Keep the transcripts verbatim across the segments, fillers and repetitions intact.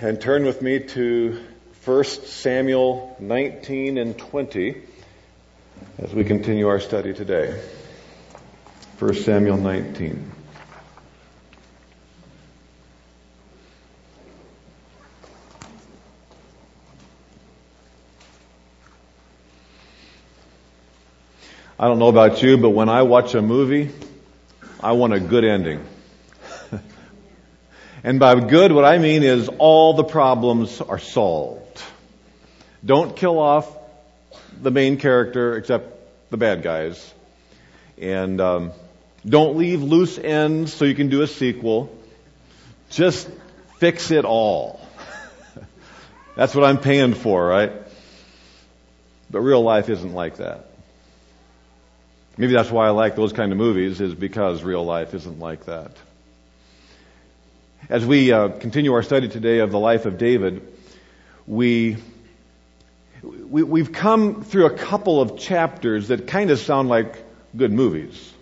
and turn with me to First Samuel nineteen and twenty as we continue our study today. First Samuel nineteen. I don't know about you, but when I watch a movie, I want a good ending. And by good, what I mean is all the problems are solved. Don't kill off the main character except the bad guys. And um, don't leave loose ends so you can do a sequel. Just fix it all. That's what I'm paying for, right? But real life isn't like that. Maybe that's why I like those kind of movies, is because real life isn't like that. As we uh, continue our study today of the life of David, we, we we've come through a couple of chapters that kind of sound like good movies.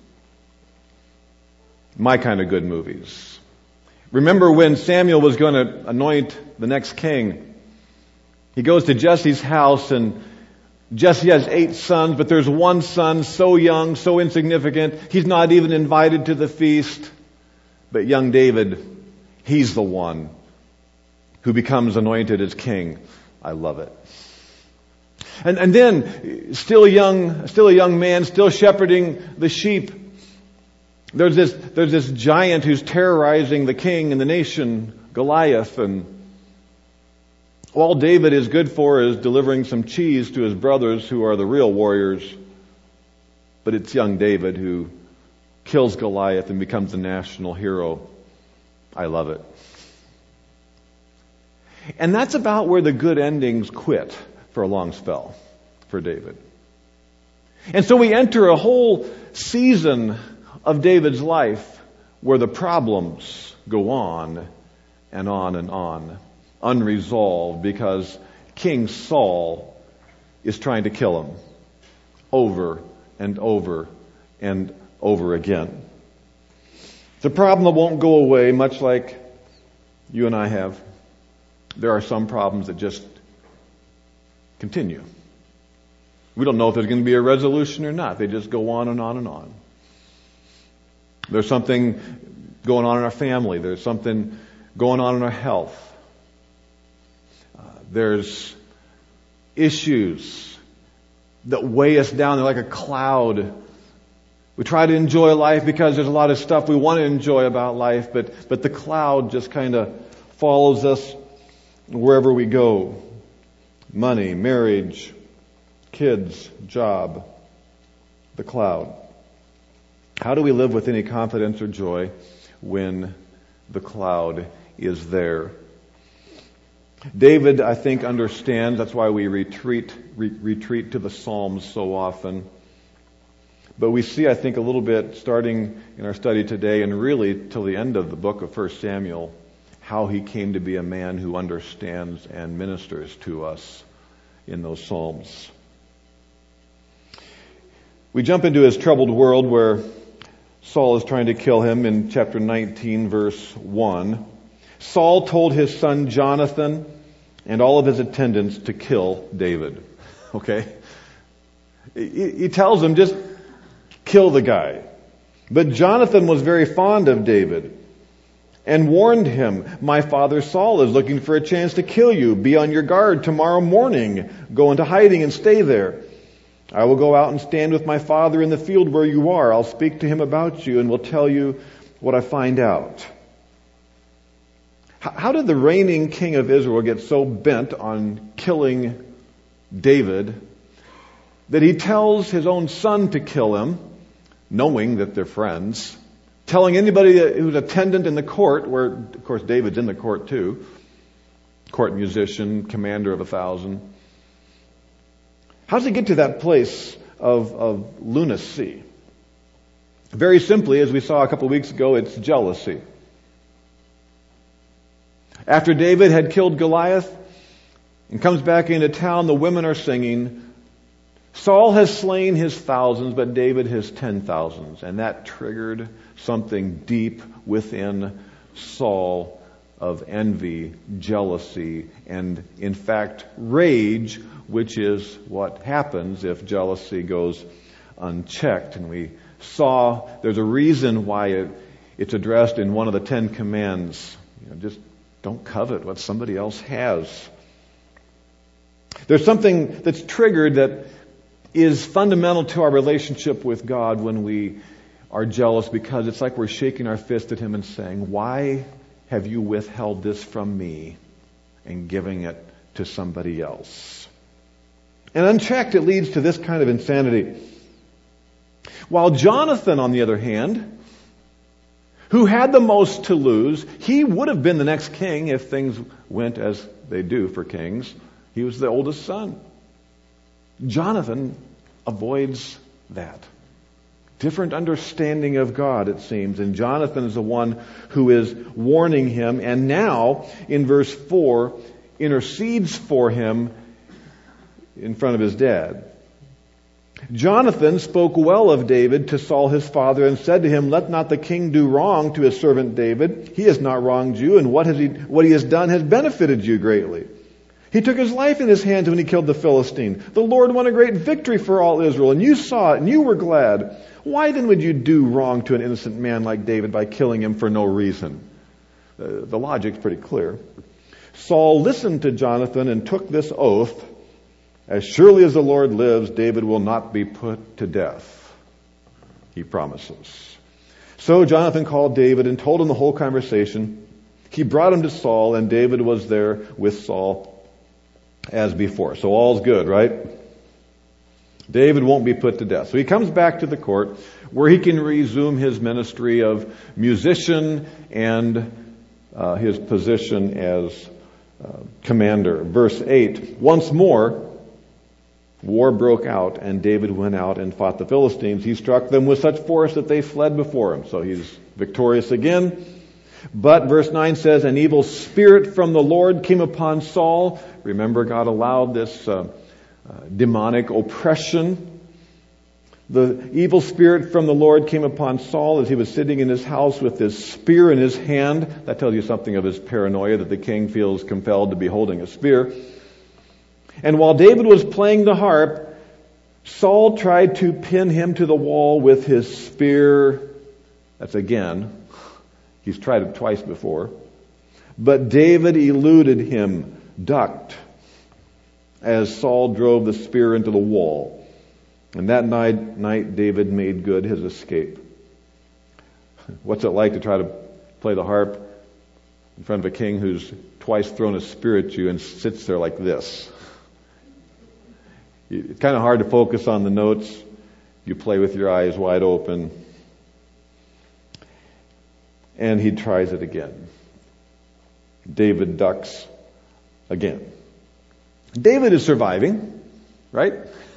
My kind of good movies. Remember when Samuel was going to anoint the next king? He goes to Jesse's house, and Jesse has eight sons, but there's one son so young, so insignificant, he's not even invited to the feast. But young David, he's the one who becomes anointed as king. I love it. And, and then, still young, still a young man, still shepherding the sheep, there's this, there's this giant who's terrorizing the king and the nation, Goliath, and all David is good for is delivering some cheese to his brothers who are the real warriors. But it's young David who kills Goliath and becomes the national hero. I love it. And that's about where the good endings quit for a long spell for David. And so we enter a whole season of David's life where the problems go on and on and on, unresolved, because King Saul is trying to kill him over and over and over again. It's a problem that won't go away, much like you and I have. There are some problems that just continue. We don't know if there's going to be a resolution or not. They just go on and on and on. There's something going on in our family. There's something going on in our health. Uh, there's issues that weigh us down. They're like a cloud. We try to enjoy life because there's a lot of stuff we want to enjoy about life, but, but the cloud just kind of follows us wherever we go. Money, marriage, kids, job, the cloud. How do we live with any confidence or joy when the cloud is there? David, I think, understands. That's why we retreat, re- retreat to the Psalms so often. But we see, I think, a little bit, starting in our study today and really till the end of the book of First Samuel, how he came to be a man who understands and ministers to us in those Psalms. We jump into his troubled world where Saul is trying to kill him in chapter nineteen, verse one. Saul told his son Jonathan and all of his attendants to kill David. Okay? He, he tells them, just kill the guy. But Jonathan was very fond of David and warned him, my father Saul is looking for a chance to kill you. Be on your guard tomorrow morning. Go into hiding and stay there. I will go out and stand with my father in the field where you are. I'll speak to him about you and will tell you what I find out. How did the reigning king of Israel get so bent on killing David that he tells his own son to kill him, knowing that they're friends, telling anybody who's attendant in the court, where, of course, David's in the court too, court musician, commander of a thousand. How does he get to that place of, of lunacy? Very simply, as we saw a couple of weeks ago, it's jealousy. After David had killed Goliath and comes back into town, the women are singing, Saul has slain his thousands, but David his ten thousands. And that triggered something deep within Saul of envy, jealousy, and in fact rage, which is what happens if jealousy goes unchecked. And we saw there's a reason why it, it's addressed in one of the Ten Commands. You know, just don't covet what somebody else has. There's something that's triggered that is fundamental to our relationship with God when we are jealous, because it's like we're shaking our fist at Him and saying, why have you withheld this from me and giving it to somebody else? And unchecked, it leads to this kind of insanity. While Jonathan, on the other hand, who had the most to lose, he would have been the next king if things went as they do for kings. He was the oldest son. Jonathan avoids that. Different understanding of God, it seems. And Jonathan is the one who is warning him, and now, in verse four, intercedes for him in front of his dad. Jonathan spoke well of David to Saul his father and said to him, let not the king do wrong to his servant David. He has not wronged you, and what has he, what he has done has benefited you greatly. He took his life in his hands when he killed the Philistine. The Lord won a great victory for all Israel, and you saw it, and you were glad. Why then would you do wrong to an innocent man like David by killing him for no reason? Uh, the logic's pretty clear. Saul listened to Jonathan and took this oath, as surely as the Lord lives, David will not be put to death. He promises. So Jonathan called David and told him the whole conversation. He brought him to Saul, and David was there with Saul as before. So all's good, right? David won't be put to death. So he comes back to the court where he can resume his ministry of musician and uh, his position as uh, commander. Verse eight, once more, war broke out, and David went out and fought the Philistines. He struck them with such force that they fled before him. So he's victorious again. But verse nine says, an evil spirit from the Lord came upon Saul. Remember, God allowed this uh, uh, demonic oppression. The evil spirit from the Lord came upon Saul as he was sitting in his house with his spear in his hand. That tells you something of his paranoia, that the king feels compelled to be holding a spear. And while David was playing the harp, Saul tried to pin him to the wall with his spear. That's again. He's tried it twice before. But David eluded him, ducked, as Saul drove the spear into the wall. And that night, night David made good his escape. What's it like to try to play the harp in front of a king who's twice thrown a spear at you and sits there like this? It's kind of hard to focus on the notes. You play with your eyes wide open. And he tries it again. David ducks again. David is surviving, right?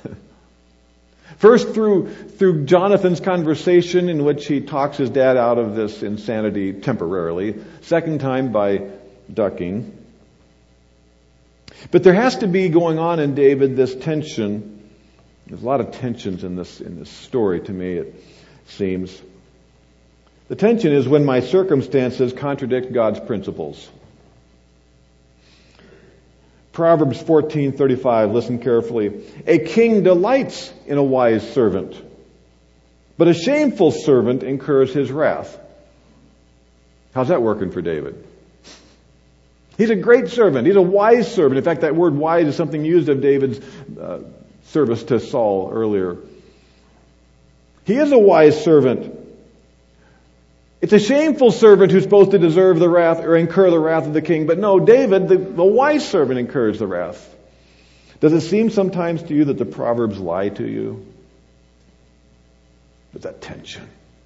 First through through Jonathan's conversation in which he talks his dad out of this insanity temporarily. Second time by ducking. But there has to be going on in David this tension. There's a lot of tensions in this in this story to me, it seems. The tension is when my circumstances contradict God's principles. Proverbs fourteen thirty-five, listen carefully. A king delights in a wise servant, but a shameful servant incurs his wrath. How's that working for David? He's a great servant. He's a wise servant. In fact, that word wise is something used of David's uh, service to Saul earlier. He is a wise servant. It's a shameful servant who's supposed to deserve the wrath or incur the wrath of the king. But no, David, the, the wise servant, incurs the wrath. Does it seem sometimes to you that the Proverbs lie to you? There's that tension.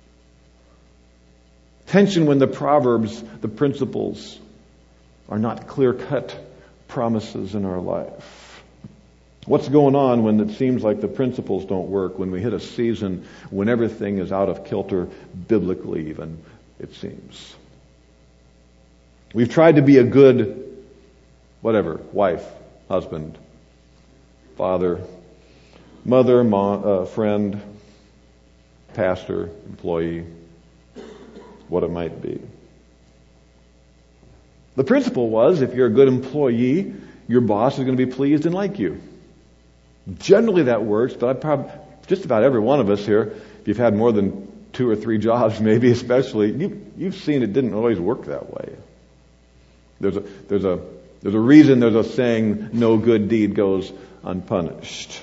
Tension when the Proverbs, the principles, are not clear-cut promises in our life. What's going on when it seems like the principles don't work, when we hit a season when everything is out of kilter, biblically even, it seems. We've tried to be a good, whatever, wife, husband, father, mother, mom, uh, friend, pastor, employee, what it might be. The principle was, if you're a good employee, your boss is going to be pleased and like you. Generally that works, but I probably, just about every one of us here, if you've had more than two or three jobs, maybe especially, you, you've seen it didn't always work that way. There's a, there's a, there's a reason there's a saying, no good deed goes unpunished.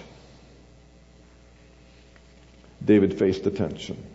David faced the tension.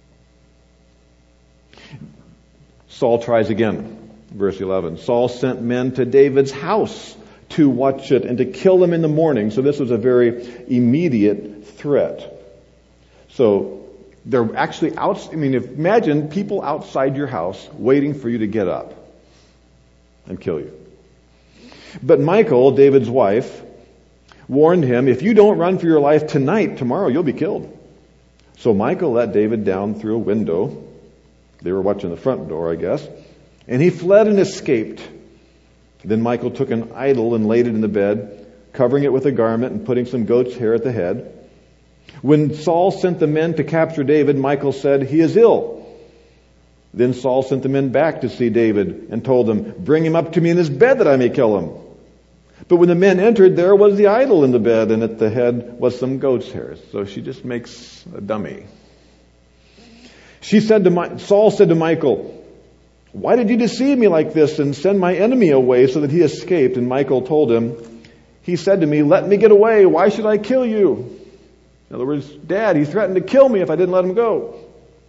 Saul tries again. Verse eleven. Saul sent men to David's house to watch it and to kill him in the morning. So this was a very immediate threat. So they're actually out. I mean, if, imagine people outside your house waiting for you to get up and kill you. But Michal, David's wife, warned him, if you don't run for your life tonight, tomorrow you'll be killed. So Michal let David down through a window. They were watching the front door, I guess. And he fled and escaped. Then Michal took an idol and laid it in the bed, covering it with a garment and putting some goat's hair at the head. When Saul sent the men to capture David, Michal said, he is ill. Then Saul sent the men back to see David and told them, bring him up to me in his bed that I may kill him. But when the men entered, there was the idol in the bed, and at the head was some goat's hair. So she just makes a dummy. She said to my, Saul said to Michal, why did you deceive me like this and send my enemy away so that he escaped? And Michal told him, he said to me, let me get away. Why should I kill you? In other words, Dad, he threatened to kill me if I didn't let him go.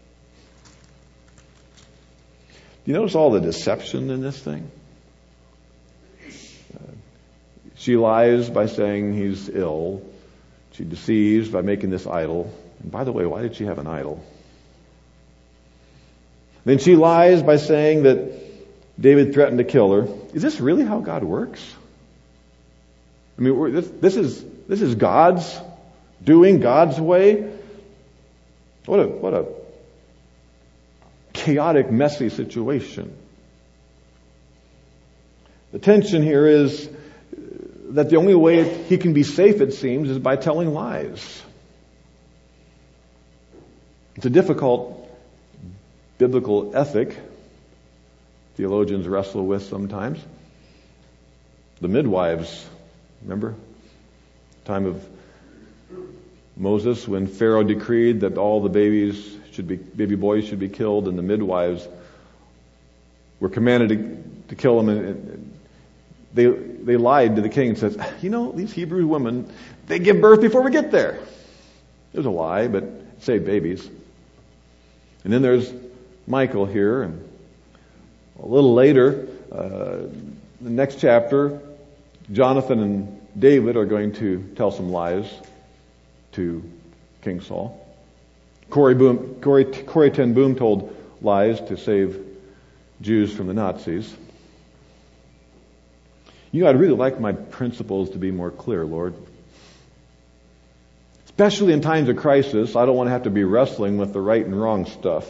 Do you notice all the deception in this thing? Uh, she lies by saying he's ill. She deceives by making this idol. And by the way, why did she have an idol? Then she lies by saying that David threatened to kill her. Is this really how God works? I mean, we're, this, this is this is God's doing, God's way. What a what a chaotic, messy situation. The tension here is that the only way he can be safe, it seems, is by telling lies. It's a difficult biblical ethic theologians wrestle with sometimes. The midwives, remember? Time of Moses, when Pharaoh decreed that all the babies should be, baby boys should be killed, and the midwives were commanded to, to kill them, and, and they they lied to the king and said, you know, these Hebrew women, they give birth before we get there. It was a lie, but it saved babies. And then there's Michal here, and a little later, uh, the next chapter, Jonathan and David are going to tell some lies to King Saul. Corey, Boom, Corey, Corey Ten Boom told lies to save Jews from the Nazis. You know, I'd really like my principles to be more clear, Lord. Especially in times of crisis, I don't want to have to be wrestling with the right and wrong stuff.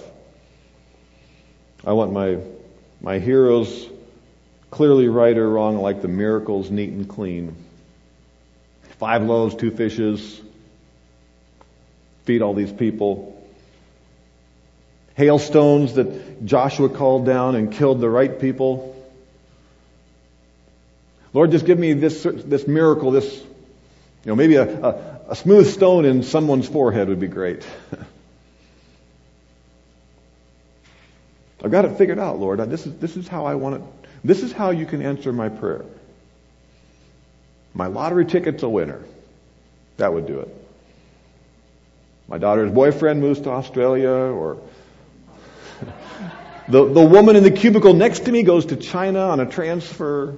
I want my my heroes clearly right or wrong, like the miracles neat and clean. Five loaves, two fishes, feed all these people. Hailstones that Joshua called down and killed the right people. Lord, just give me this this miracle, this, you know, maybe a, a, a smooth stone in someone's forehead would be great. I've got it figured out, Lord. This is this is how I want it. This is how you can answer my prayer. My lottery ticket's a winner. That would do it. My daughter's boyfriend moves to Australia, or the the woman in the cubicle next to me goes to China on a transfer.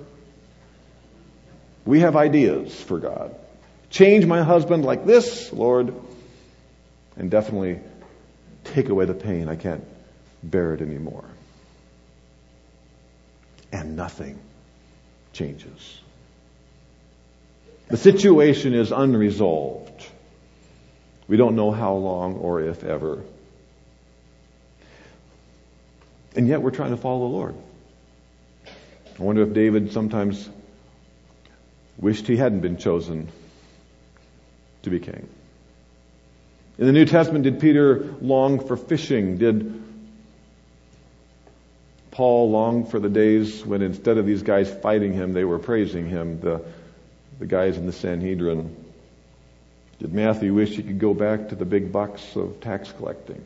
We have ideas for God. Change my husband like this, Lord, and definitely take away the pain. I can't bear it anymore. And nothing changes. The situation is unresolved. We don't know how long or if ever. And yet we're trying to follow the Lord. I wonder if David sometimes wished he hadn't been chosen to be king. In the New Testament, did Peter long for fishing? Did Paul longed for the days when instead of these guys fighting him, they were praising him, the, the guys in the Sanhedrin. Did Matthew wish he could go back to the big bucks of tax collecting?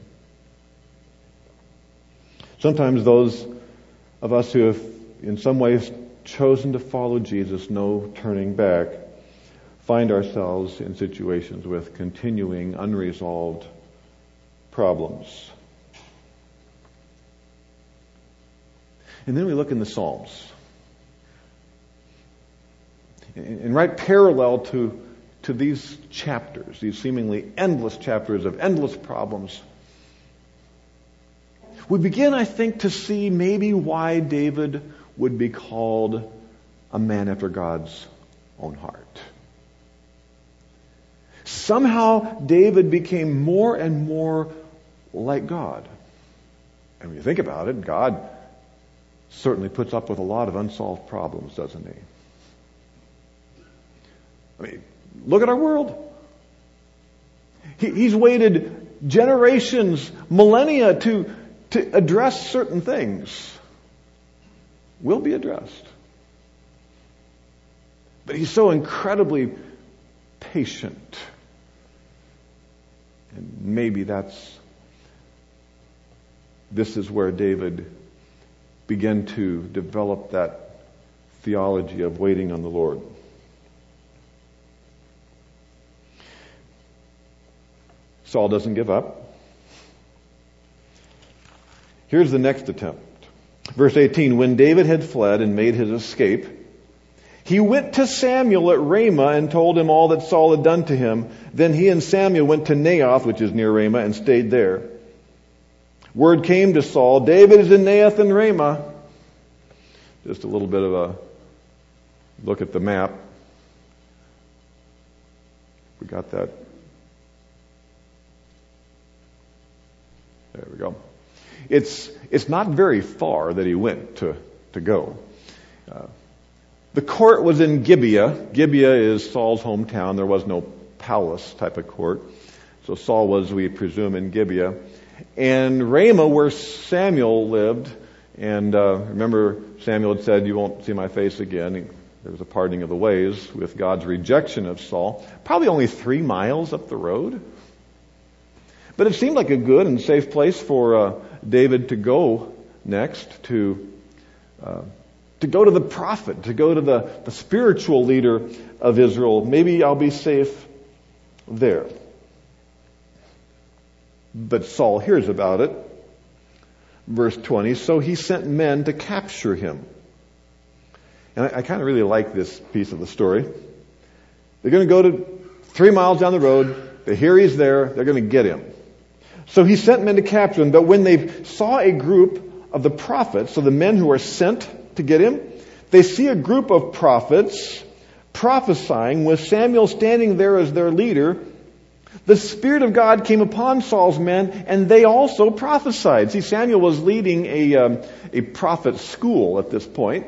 Sometimes those of us who have in some ways chosen to follow Jesus, no turning back, find ourselves in situations with continuing unresolved problems. And then we look in the Psalms. And right parallel to, to these chapters, these seemingly endless chapters of endless problems, we begin, I think, to see maybe why David would be called a man after God's own heart. Somehow David became more and more like God. And when you think about it, God certainly puts up with a lot of unsolved problems, doesn't he? I mean, look at our world. He, he's waited generations, millennia to, to address certain things. Will be addressed. But he's so incredibly patient. And maybe that's, this is where David began to develop that theology of waiting on the Lord. Saul doesn't give up. Here's the next attempt. Verse eighteen, when David had fled and made his escape, he went to Samuel at Ramah and told him all that Saul had done to him. Then he and Samuel went to Naioth, which is near Ramah, and stayed there. Word came to Saul, David is in Naioth and Ramah. Just a little bit of a look at the map. We got that. There we go. It's it's not very far that he went to, to go. Uh, the court was in Gibeah. Gibeah is Saul's hometown. There was no palace type of court. So Saul was, we presume, in Gibeah. And Ramah, where Samuel lived, and uh, remember Samuel had said, you won't see my face again. There was a parting of the ways with God's rejection of Saul. Probably only three miles up the road. But it seemed like a good and safe place for uh, David to go next, to uh, to go to the prophet, to go to the, the spiritual leader of Israel. Maybe I'll be safe there. But Saul hears about it. Verse twenty, so he sent men to capture him. And I, I kind of really like this piece of the story. They're going to go to three miles down the road. They hear he's there. They're going to get him. So he sent men to capture him. But when they saw a group of the prophets, so the men who are sent to get him, they see a group of prophets prophesying with Samuel standing there as their leader. The Spirit of God came upon Saul's men, and they also prophesied. See, Samuel was leading a um, a prophet school at this point.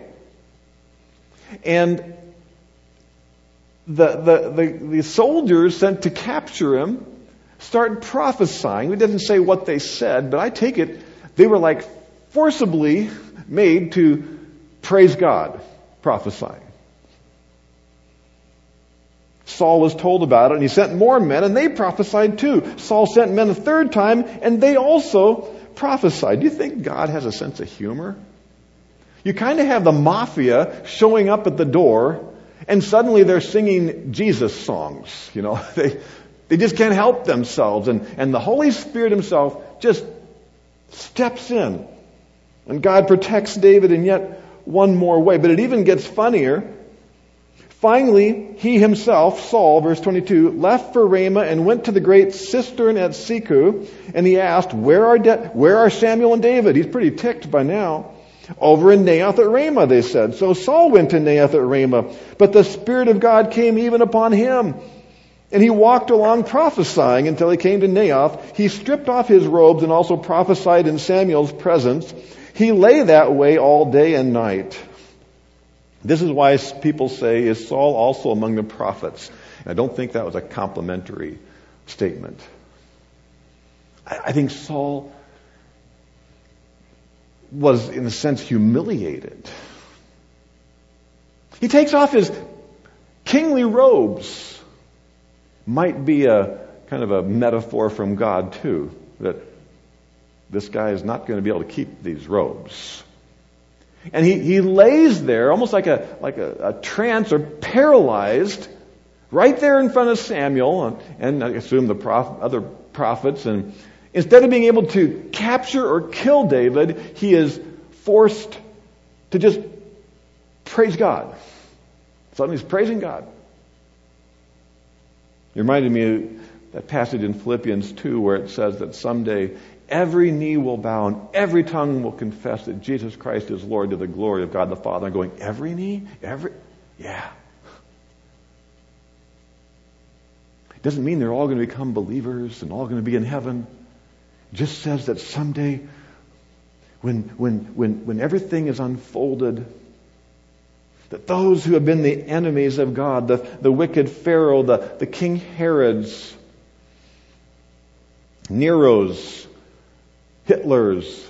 And the, the, the, the soldiers sent to capture him start prophesying. It doesn't say what they said, but I take it they were like forcibly made to praise God, prophesying. Saul was told about it, and he sent more men, and they prophesied too. Saul sent men a third time, and they also prophesied. Do you think God has a sense of humor? You kind of have the mafia showing up at the door, and suddenly they're singing Jesus songs. You know, they they just can't help themselves, and and the Holy Spirit Himself just steps in, and God protects David in yet one more way. But it even gets funnier. Finally, he himself, Saul, verse twenty-two, left for Ramah and went to the great cistern at Seku, and he asked, where are De- where are Samuel and David? He's pretty ticked by now. Over in Naioth at Ramah, they said. So Saul went to Naioth at Ramah, but the Spirit of God came even upon him. And he walked along prophesying until he came to Naioth. He stripped off his robes and also prophesied in Samuel's presence. He lay that way all day and night. This is why people say, is Saul also among the prophets? And I don't think that was a complimentary statement. I think Saul was, in a sense, humiliated. He takes off his kingly robes. Might be a kind of a metaphor from God, too, that this guy is not going to be able to keep these robes. And he, he lays there almost like a like a, a trance or paralyzed right there in front of Samuel and, and I assume the prof, other prophets. And instead of being able to capture or kill David, he is forced to just praise God. Suddenly he's praising God. It reminded me of that passage in Philippians two where it says that someday every knee will bow and every tongue will confess that Jesus Christ is Lord to the glory of God the Father. I'm going, every knee? Every? Yeah. It doesn't mean they're all going to become believers and all going to be in heaven. It just says that someday when, when, when, when everything is unfolded, that those who have been the enemies of God, the, the wicked Pharaoh, the, the King Herods, Nero's, Hitler's,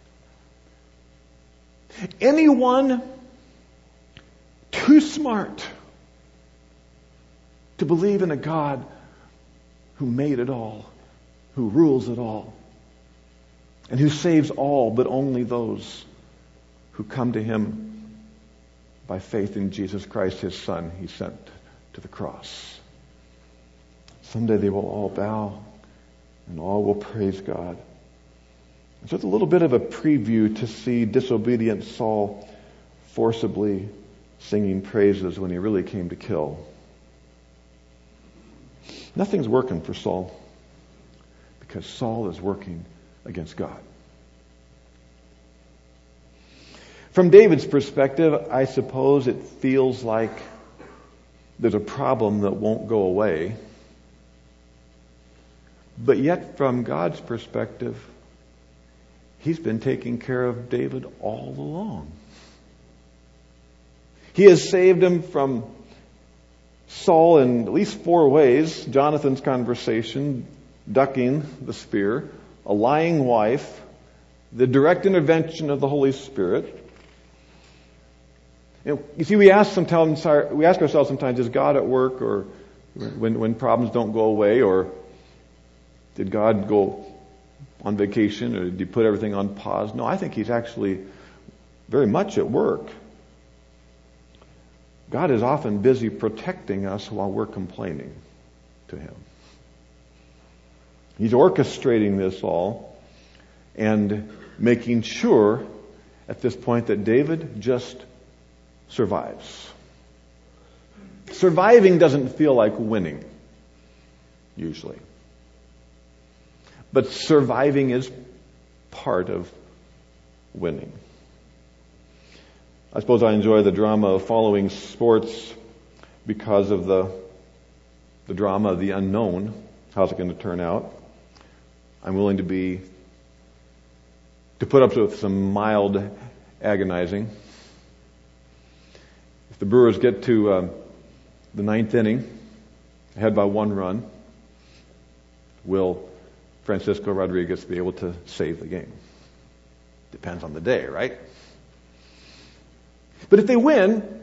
anyone too smart to believe in a God who made it all, who rules it all, and who saves all but only those who come to Him by faith in Jesus Christ, His Son, He sent to the cross. Someday they will all bow and all will praise God. So it's a little bit of a preview to see disobedient Saul forcibly singing praises when he really came to kill. Nothing's working for Saul because Saul is working against God. From David's perspective, I suppose it feels like there's a problem that won't go away. But yet, from God's perspective, He's been taking care of David all along. He has saved him from Saul in at least four ways. Jonathan's conversation, ducking the spear, a lying wife, the direct intervention of the Holy Spirit. You see, we ask sometimes, we ask ourselves sometimes, is God at work, or when when problems don't go away, or did God go on vacation, or did He put everything on pause? No, I think He's actually very much at work. God is often busy protecting us while we're complaining to Him. He's orchestrating this all and making sure at this point that David just survives. Surviving doesn't feel like winning, usually. But surviving is part of winning. I suppose I enjoy the drama of following sports because of the the drama of the unknown. How's it going to turn out? I'm willing to be to put up with some mild agonizing. If the Brewers get to uh, the ninth inning, ahead by one run, will Francisco Rodriguez be able to save the game? Depends on the day, right? But if they win,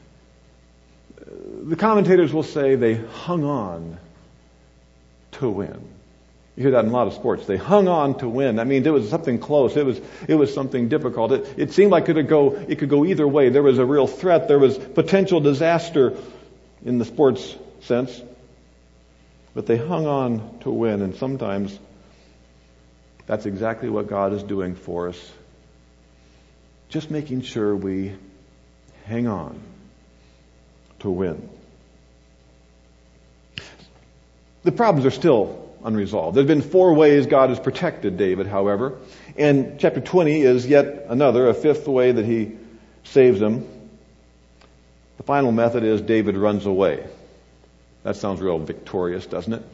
the commentators will say they hung on to win. You hear that in a lot of sports. They hung on to win. That means it was something close. It was it was something difficult. It, it seemed like it could go it could go either way. There was a real threat. There was potential disaster in the sports sense. But they hung on to win, and sometimes that's exactly what God is doing for us. Just making sure we hang on to win. The problems are still unresolved. There have been four ways God has protected David, however. And chapter twenty is yet another, a fifth way that He saves him. The final method is David runs away. That sounds real victorious, doesn't it?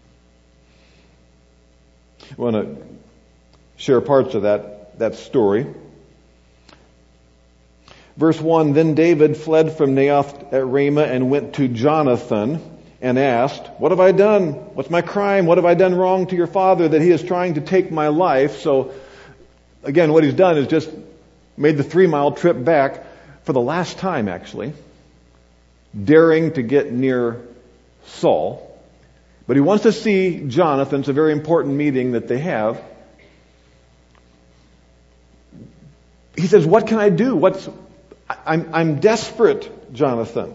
I want to share parts of that, that story. Verse one, then David fled from Naioth at Ramah and went to Jonathan and asked, what have I done? What's my crime? What have I done wrong to your father that he is trying to take my life? So again, what he's done is just made the three-mile trip back for the last time, actually, daring to get near Saul. But he wants to see Jonathan. It's a very important meeting that they have. He says, what can I do? What's, I'm, I'm desperate, Jonathan.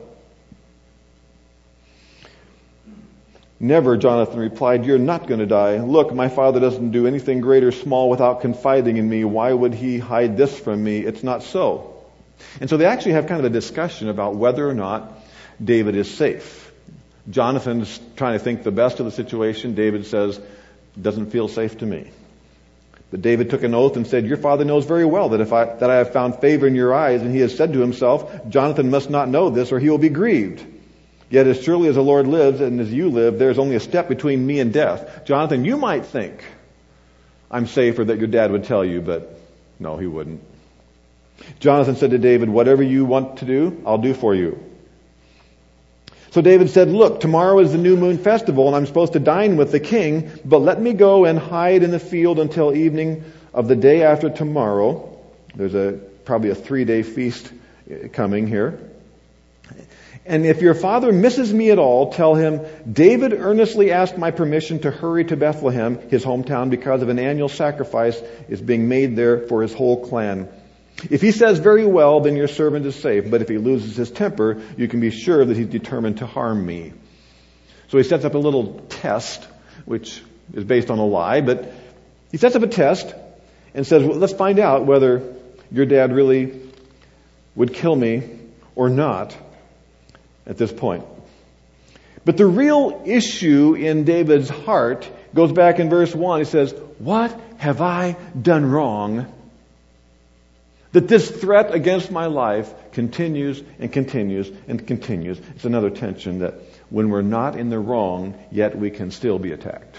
Never, Jonathan replied, you're not going to die. Look, my father doesn't do anything great or small without confiding in me. Why would he hide this from me? It's not so. And so they actually have kind of a discussion about whether or not David is safe. Jonathan's trying to think the best of the situation. David says, doesn't feel safe to me. But David took an oath and said, your father knows very well that if I, that I have found favor in your eyes, and he has said to himself, Jonathan must not know this or he will be grieved. Yet as surely as the Lord lives and as you live, there is only a step between me and death. Jonathan, you might think I'm safer that your dad would tell you, but no, he wouldn't. Jonathan said to David, whatever you want to do, I'll do for you. So David said, look, tomorrow is the new moon festival and I'm supposed to dine with the king, but let me go and hide in the field until evening of the day after tomorrow. There's a probably a three-day feast coming here. And if your father misses me at all, tell him, David earnestly asked my permission to hurry to Bethlehem, his hometown, because of an annual sacrifice is being made there for his whole clan. If he says very well, then your servant is safe. But if he loses his temper, you can be sure that he's determined to harm me. So he sets up a little test, which is based on a lie, but he sets up a test and says, well, let's find out whether your dad really would kill me or not at this point. But the real issue in David's heart goes back in verse one. He says, what have I done wrong that this threat against my life continues and continues and continues? It's another tension that when we're not in the wrong, yet we can still be attacked.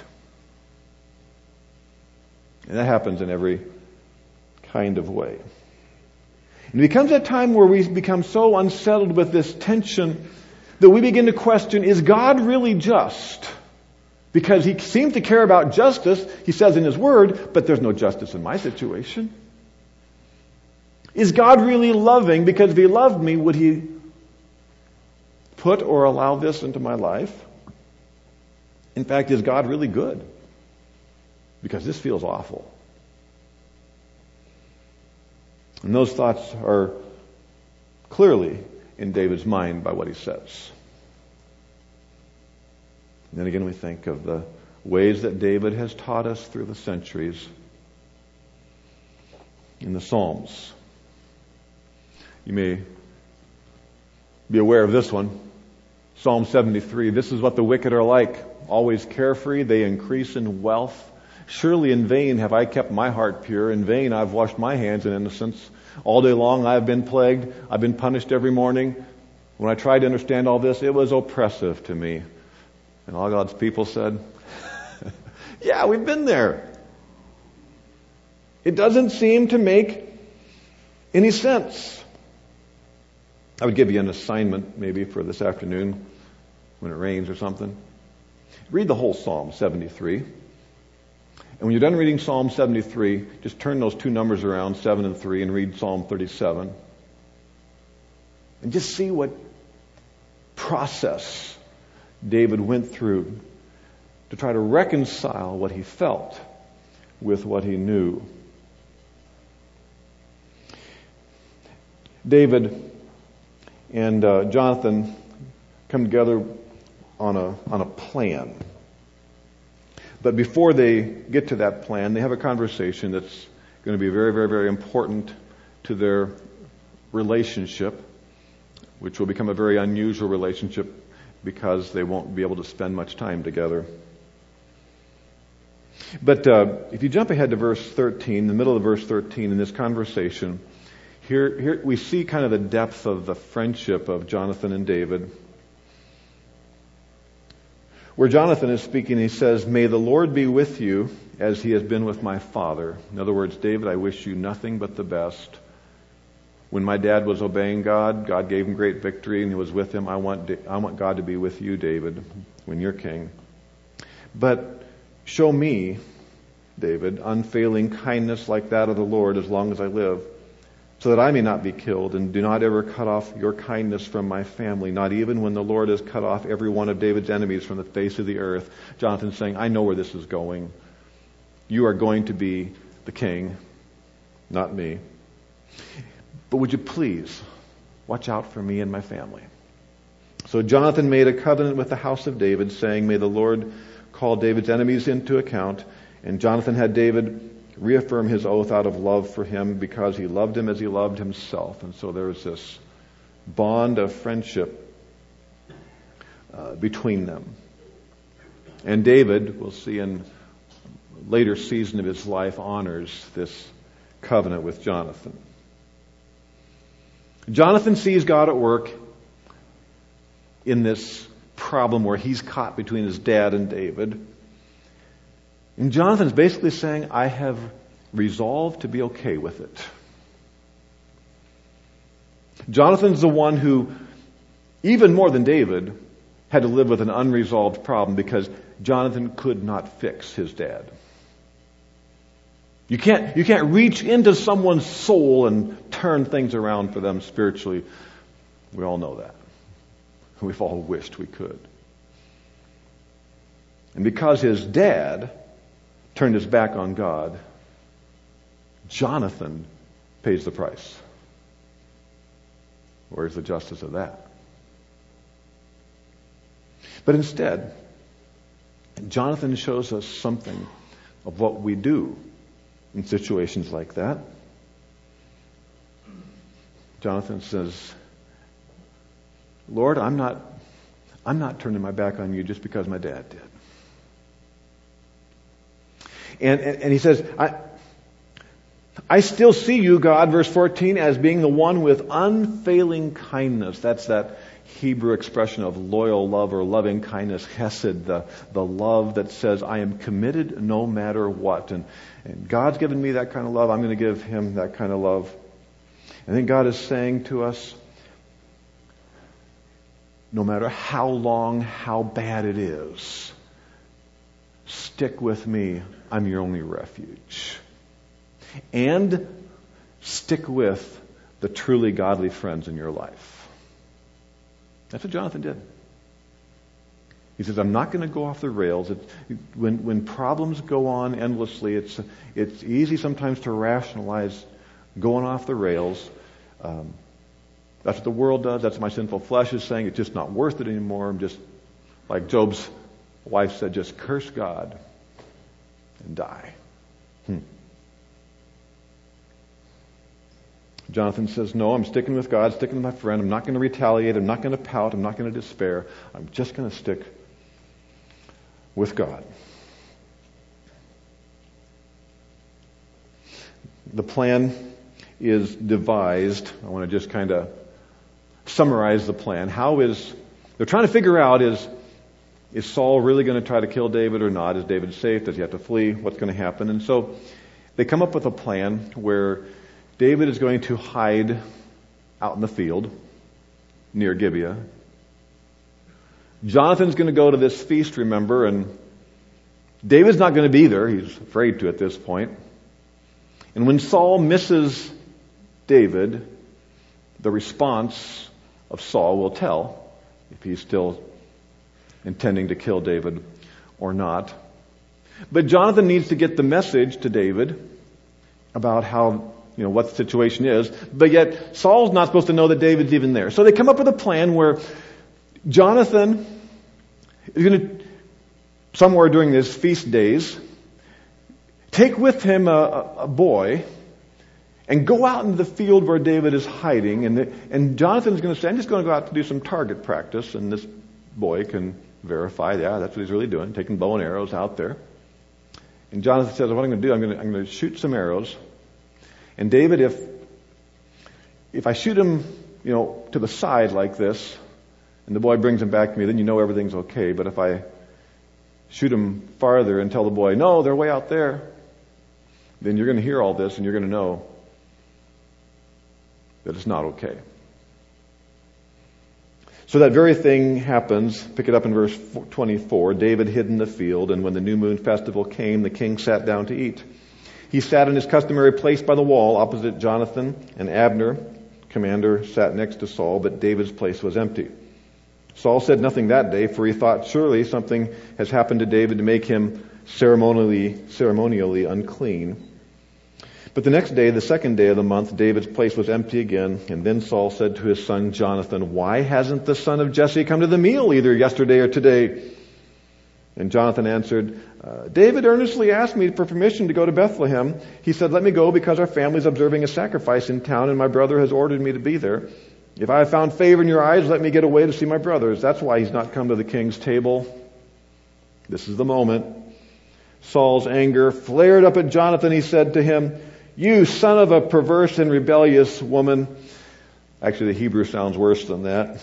And that happens in every kind of way. And it becomes a time where we become so unsettled with this tension that we begin to question, is God really just? Because he seems to care about justice, he says in his word, but there's no justice in my situation. Is God really loving? Because if he loved me, would he put or allow this into my life? In fact, is God really good? Because this feels awful. And those thoughts are clearly in David's mind by what he says. And then again we think of the ways that David has taught us through the centuries in the Psalms. You may be aware of this one. Psalm seventy-three. This is what the wicked are like. Always carefree, they increase in wealth. Surely in vain have I kept my heart pure. In vain I've washed my hands in innocence. All day long I've been plagued. I've been punished every morning. When I tried to understand all this, it was oppressive to me. And all God's people said, yeah, we've been there. It doesn't seem to make any sense. I would give you an assignment maybe for this afternoon when it rains or something. Read the whole Psalm seventy-three. And when you're done reading Psalm seventy-three, just turn those two numbers around, seven and three, and read Psalm thirty-seven. And just see what process David went through to try to reconcile what he felt with what he knew. David and uh, Jonathan come together on a on a plan. But before they get to that plan, they have a conversation that's going to be very, very, very important to their relationship, which will become a very unusual relationship because they won't be able to spend much time together. But uh, if you jump ahead to verse thirteen, the middle of verse thirteen in this conversation, here, here we see kind of the depth of the friendship of Jonathan and David. Where Jonathan is speaking, he says, may the Lord be with you as he has been with my father. In other words, David, I wish you nothing but the best. When my dad was obeying God, God gave him great victory and he was with him. I want, I want God to be with you, David, when you're king. But show me David, unfailing kindness like that of the Lord as long as I live, so that I may not be killed, and do not ever cut off your kindness from my family, not even when the Lord has cut off every one of David's enemies from the face of the earth. Jonathan's saying, I know where this is going. You are going to be the king, not me. But would you please watch out for me and my family? So Jonathan made a covenant with the house of David, saying, may the Lord call David's enemies into account. And Jonathan had David reaffirm his oath out of love for him, because he loved him as he loved himself. And so there's this bond of friendship uh, between them. And David, we'll see in a later season of his life, honors this covenant with Jonathan. Jonathan sees God at work in this problem where he's caught between his dad and David. And Jonathan's basically saying, I have resolved to be okay with it. Jonathan's the one who, even more than David, had to live with an unresolved problem because Jonathan could not fix his dad. You can't, you can't reach into someone's soul and turn things around for them spiritually. We all know that. We've all wished we could. And because his dad turned his back on God, Jonathan pays the price. Where's the justice of that? But instead, Jonathan shows us something of what we do in situations like that. Jonathan says, Lord, I'm not, I'm not turning my back on you just because my dad did. And, and, and he says, I, I still see you, God, verse fourteen, as being the one with unfailing kindness. That's that Hebrew expression of loyal love or loving kindness, chesed, the, the love that says, I am committed no matter what. And, and God's given me that kind of love. I'm going to give him that kind of love. I think God is saying to us, no matter how long, how bad it is, stick with me. I'm your only refuge. And stick with the truly godly friends in your life. That's what Jonathan did. He says, I'm not going to go off the rails. It, when, when problems go on endlessly, it's, it's easy sometimes to rationalize going off the rails. Um, that's what the world does. That's what my sinful flesh is saying. It's just not worth it anymore. I'm just, like Job's wife said, just curse God and die. Hmm. Jonathan says, no, I'm sticking with God, sticking with my friend. I'm not going to retaliate. I'm not going to pout. I'm not going to despair. I'm just going to stick with God. The plan is devised. I want to just kind of summarize the plan. How is, they're trying to figure out is, is Saul really going to try to kill David or not? Is David safe? Does he have to flee? What's going to happen? And so they come up with a plan where David is going to hide out in the field near Gibeah. Jonathan's going to go to this feast, remember, and David's not going to be there. He's afraid to at this point. And when Saul misses David, the response of Saul will tell if he's still intending to kill David or not. But Jonathan needs to get the message to David about how, you know, what the situation is. But yet Saul's not supposed to know that David's even there. So they come up with a plan where Jonathan is going to, somewhere during this feast days, take with him a, a boy and go out into the field where David is hiding. And, the, and Jonathan's going to say, I'm just going to go out to do some target practice. And this boy can verify, yeah, that's what he's really doing, taking bow and arrows out there. And Jonathan says, what I'm going to do, I'm going to, I'm going to shoot some arrows. And David, if if I shoot him, you know, to the side like this, and the boy brings him back to me, then you know everything's okay. But if I shoot him farther and tell the boy, no, they're way out there, then you're going to hear all this and you're going to know that it's not okay. So that very thing happens. Pick it up in verse twenty-four. David hid in the field, and when the new moon festival came, the king sat down to eat. He sat in his customary place by the wall opposite Jonathan, and Abner, commander, sat next to Saul, but David's place was empty. Saul said nothing that day, for he thought, surely something has happened to David to make him ceremonially, ceremonially unclean. But the next day, the second day of the month, David's place was empty again. And then Saul said to his son Jonathan, why hasn't the son of Jesse come to the meal either yesterday or today? And Jonathan answered, uh, David earnestly asked me for permission to go to Bethlehem. He said, let me go because our family is observing a sacrifice in town and my brother has ordered me to be there. If I have found favor in your eyes, let me get away to see my brothers. That's why he's not come to the king's table. This is the moment. Saul's anger flared up at Jonathan. He said to him, you son of a perverse and rebellious woman. Actually, the Hebrew sounds worse than that.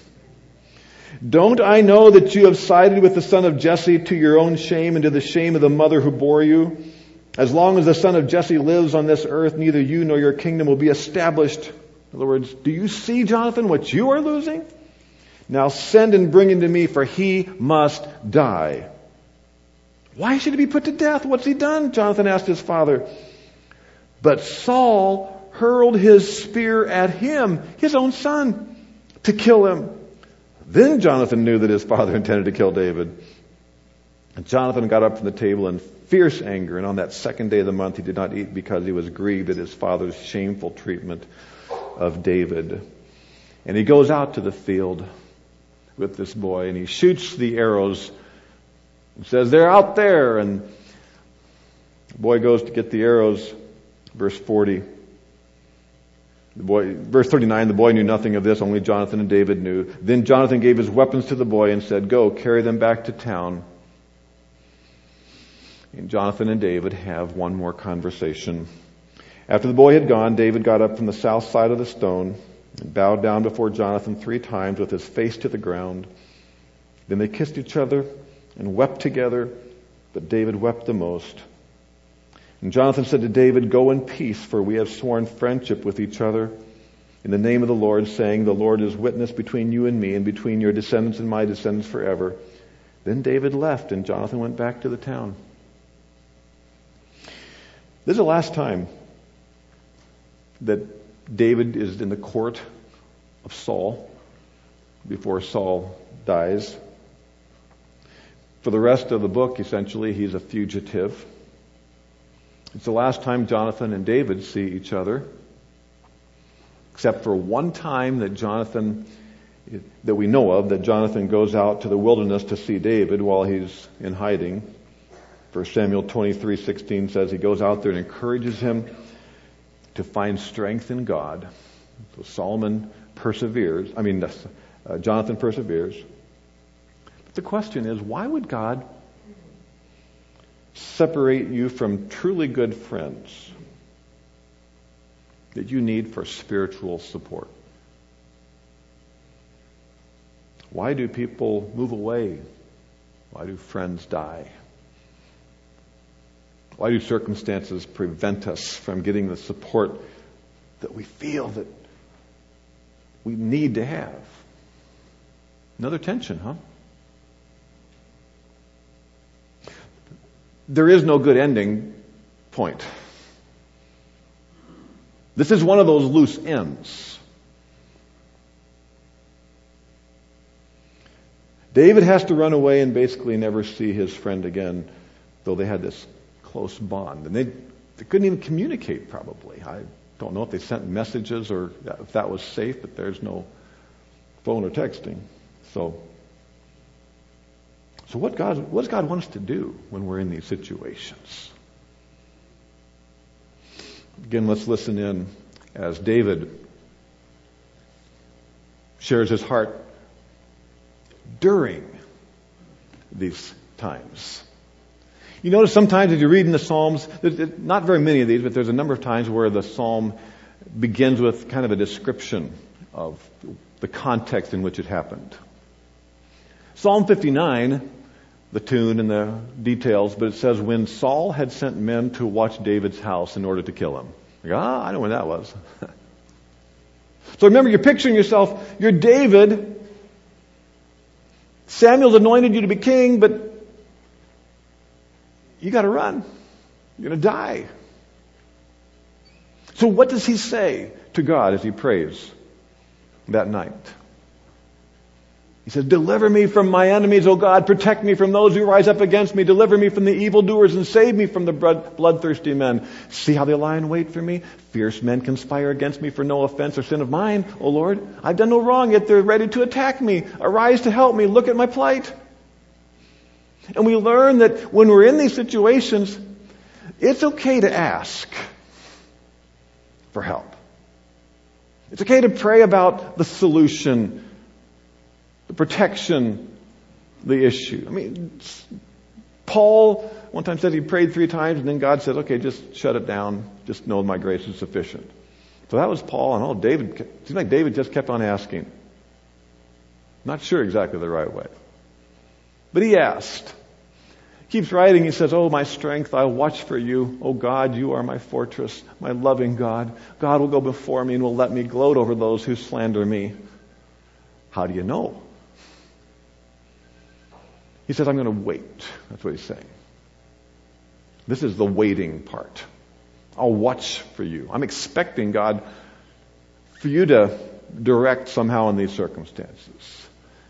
Don't I know that you have sided with the son of Jesse to your own shame and to the shame of the mother who bore you? As long as the son of Jesse lives on this earth, neither you nor your kingdom will be established. In other words, do you see, Jonathan, what you are losing? Now send and bring him to me, for he must die. Why should he be put to death? What's he done? Jonathan asked his father. But Saul hurled his spear at him, his own son, to kill him. Then Jonathan knew that his father intended to kill David. And Jonathan got up from the table in fierce anger, and on that second day of the month he did not eat because he was grieved at his father's shameful treatment of David. And he goes out to the field with this boy, and he shoots the arrows. He says, they're out there. And the boy goes to get the arrows. Verse forty. The boy, verse thirty-nine, the boy knew nothing of this, only Jonathan and David knew. Then Jonathan gave his weapons to the boy and said, go, carry them back to town. And Jonathan and David have one more conversation. After the boy had gone, David got up from the south side of the stone and bowed down before Jonathan three times with his face to the ground. Then they kissed each other and wept together, but David wept the most. And Jonathan said to David, go in peace, for we have sworn friendship with each other in the name of the Lord, saying, the Lord is witness between you and me and between your descendants and my descendants forever. Then David left, and Jonathan went back to the town. This is the last time that David is in the court of Saul before Saul dies. For the rest of the book, essentially, he's a fugitive. It's the last time Jonathan and David see each other, except for one time that Jonathan, that we know of, that Jonathan goes out to the wilderness to see David while he's in hiding. First Samuel twenty-three sixteen says he goes out there and encourages him to find strength in God. So Solomon perseveres. I mean, uh, Jonathan perseveres. But the question is, why would God separate you from truly good friends that you need for spiritual support? Why do people move away? Why do friends die? Why do circumstances prevent us from getting the support that we feel that we need to have? Another tension, huh? There is no good ending point. This is one of those loose ends. David has to run away and basically never see his friend again, though they had this close bond. And they, they couldn't even communicate, probably. I don't know if they sent messages or if that was safe, but there's no phone or texting. So, so what God, what does God want us to do when we're in these situations? Again, let's listen in as David shares his heart during these times. You notice sometimes as you read in the Psalms, not very many of these, but there's a number of times where the Psalm begins with kind of a description of the context in which it happened. Psalm fifty-nine, the tune and the details, but it says, when Saul had sent men to watch David's house in order to kill him. Like, ah, I know when that was. So remember, you're picturing yourself, you're David, Samuel's anointed you to be king, but you got to run. You're going to die. So what does he say to God as he prays that night? He says, deliver me from my enemies, O God. Protect me from those who rise up against me. Deliver me from the evildoers and save me from the blood- bloodthirsty men. See how they lie in wait for me? Fierce men conspire against me for no offense or sin of mine, O Lord. I've done no wrong, yet they're ready to attack me. Arise to help me. Look at my plight. And we learn that when we're in these situations, it's okay to ask for help. It's okay to pray about the solution, the protection, the issue. I mean, Paul one time said he prayed three times and then God said, okay, just shut it down. Just know my grace is sufficient. So that was Paul, and all David, it seemed like David just kept on asking. Not sure exactly the right way. But he asked. Keeps writing, he says, oh, my strength, I watch for you. Oh God, you are my fortress, my loving God. God will go before me and will let me gloat over those who slander me. How do you know? He says, I'm going to wait. That's what he's saying. This is the waiting part. I'll watch for you. I'm expecting, God, for you to direct somehow in these circumstances.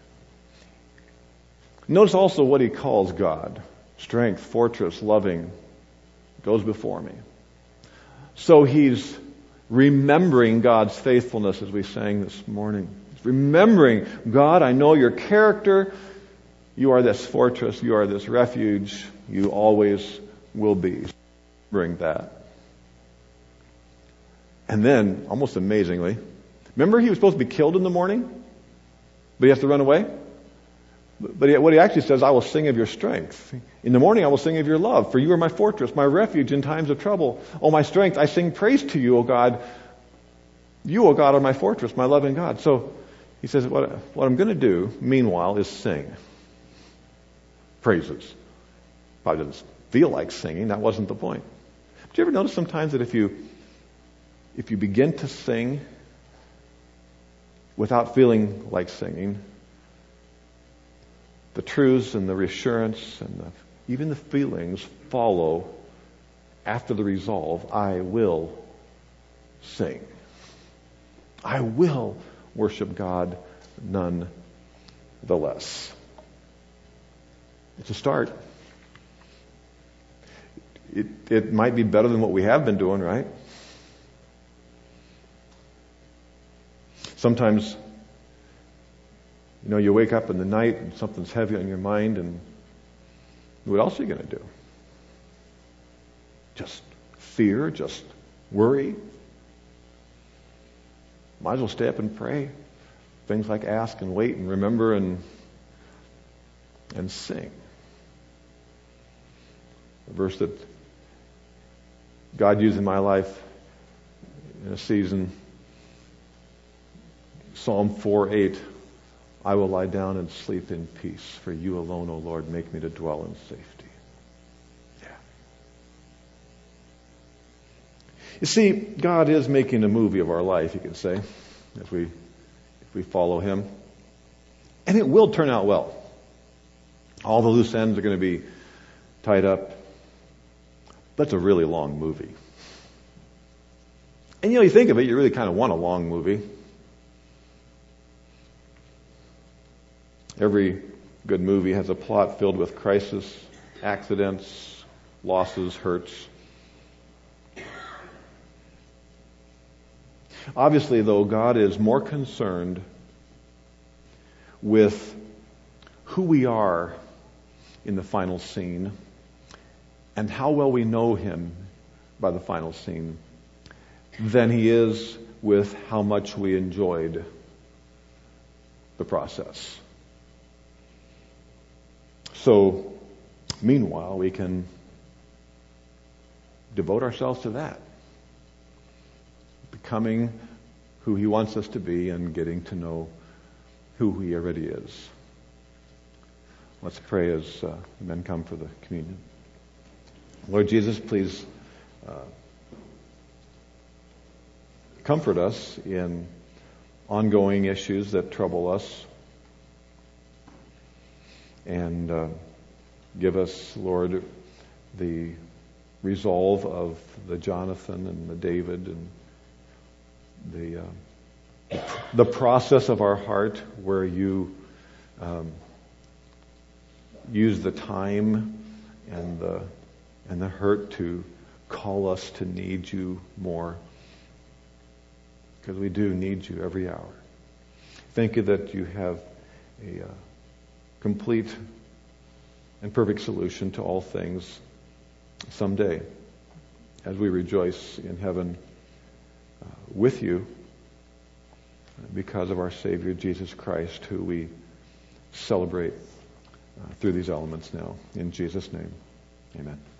Notice also what he calls God. Strength, fortress, loving, goes before me. So he's remembering God's faithfulness as we sang this morning. He's remembering, God, I know your character. You are this fortress. You are this refuge. You always will be. Remembering that. And then, almost amazingly, remember he was supposed to be killed in the morning? But he has to run away? But he, what he actually says, I will sing of your strength. In the morning I will sing of your love, for you are my fortress, my refuge in times of trouble. Oh, my strength, I sing praise to you, O God. You, O God, are my fortress, my loving God. So he says, what, what I'm going to do, meanwhile, is sing praises. Probably doesn't feel like singing. That wasn't the point. Did you ever notice sometimes that if you if you begin to sing without feeling like singing, the truths and the reassurance and the, even the feelings follow after the resolve, I will sing. I will worship God nonetheless. It's a start. It, it might be better than what we have been doing, right? Sometimes, you know, you wake up in the night and something's heavy on your mind, and what else are you going to do? Just fear, just worry. Might as well stay up and pray. Things like ask and wait and remember and and sing. A verse that God used in my life in a season, Psalm four eight. I will lie down and sleep in peace, for you alone, O Lord, make me to dwell in safety. Yeah. You see, God is making a movie of our life, you could say, if we if we follow Him. And it will turn out well. All the loose ends are going to be tied up. But it's a really long movie. And you know, you think of it, you really kind of want a long movie. Every good movie has a plot filled with crisis, accidents, losses, hurts. Obviously, though, God is more concerned with who we are in the final scene and how well we know Him by the final scene than He is with how much we enjoyed the process. So, meanwhile, we can devote ourselves to that. Becoming who He wants us to be and getting to know who He already is. Let's pray as uh, men come for the communion. Lord Jesus, please uh, comfort us in ongoing issues that trouble us. And uh, give us, Lord, the resolve of the Jonathan and the David and the uh, the process of our heart where you um, use the time and the and the hurt to call us to need you more, because we do need you every hour. Thank you that you have a uh, complete and perfect solution to all things someday, as we rejoice in heaven uh, with you because of our Savior Jesus Christ, who we celebrate uh, through these elements now. In Jesus' name, amen.